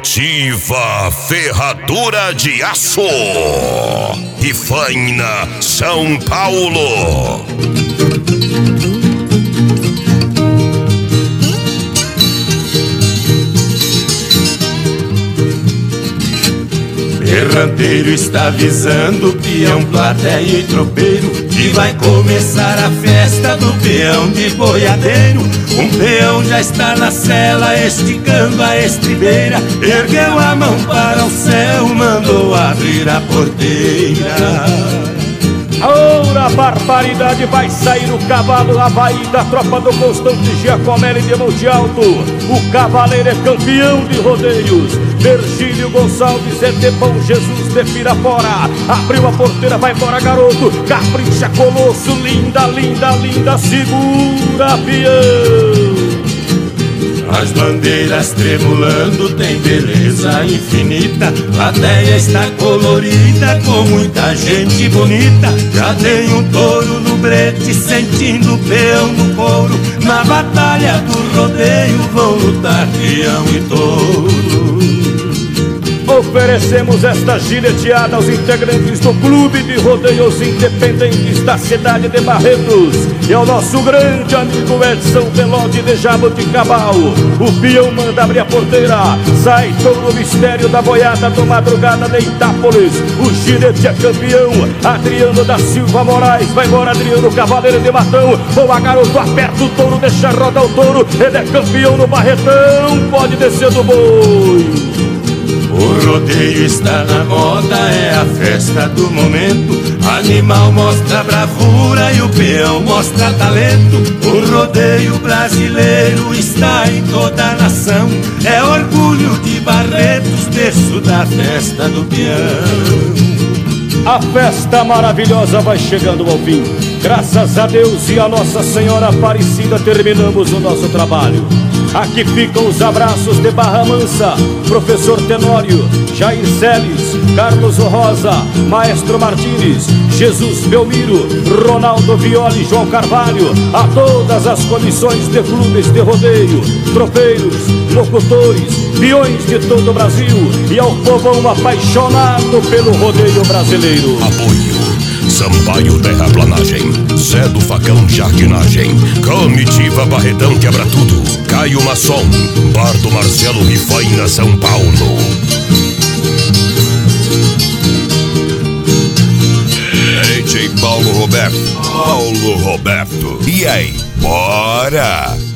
Comitiva Ferradura de Aço, Rifaina, São Paulo. Erranteiro está avisando peão, plateia e tropeiro que vai começar a festa do peão de boiadeiro. Um peão já está na cela esticando a estribeira, ergueu a mão para o céu, mandou abrir a porteira. Ora, barbaridade, vai sair o cavalo Havaí da tropa do Constante Giacomelli de Monte Alto. O cavaleiro é campeão de rodeios. Virgílio Gonçalves é de Bom Jesus de Pirapora. Abriu a porteira, vai embora garoto. Capricha Colosso, linda, linda, linda, segura peão. As bandeiras tremulando, tem beleza infinita. A plateia está colorida, com muita gente bonita. Já tem um touro no brete, sentindo o peão no couro. Na batalha do rodeio vão lutar peão e touro. Oferecemos esta gileteada aos integrantes do Clube de Rodeios Independentes da cidade de Barretos e ao nosso grande amigo Edson Velote de Jaboticabal. O peão manda abrir a porteira, sai todo o mistério da boiada do Madrugada de Itápolis. O gilete é campeão, Adriano da Silva Moraes. Vai embora Adriano, cavaleiro de Matão. Boa garoto, aperta o touro, deixa rodar o touro. Ele é campeão no Barretão, pode descer do boi. O rodeio está na moda, é a festa do momento. Animal mostra bravura e o peão mostra talento. O rodeio brasileiro está em toda a nação. É orgulho de Barretos, berço da festa do peão. A festa maravilhosa vai chegando ao fim. Graças a Deus e a Nossa Senhora Aparecida terminamos o nosso trabalho. Aqui ficam os abraços de Barra Mansa, Professor Tenório, Jair Celes, Carlos Rosa, Maestro Martins, Jesus Belmiro, Ronaldo Violi, João Carvalho. A todas as comissões de clubes de rodeio, tropeiros, locutores, peões de todo o Brasil e ao povão apaixonado pelo rodeio brasileiro. Apoio Sampaio Terraplanagem, Zé do Facão Jardinagem, Comitiva Barretão Quebra Tudo, Caio Masson, Bar do Marcelo Rifaina, São Paulo. DJ Paulo Roberto. E aí, bora!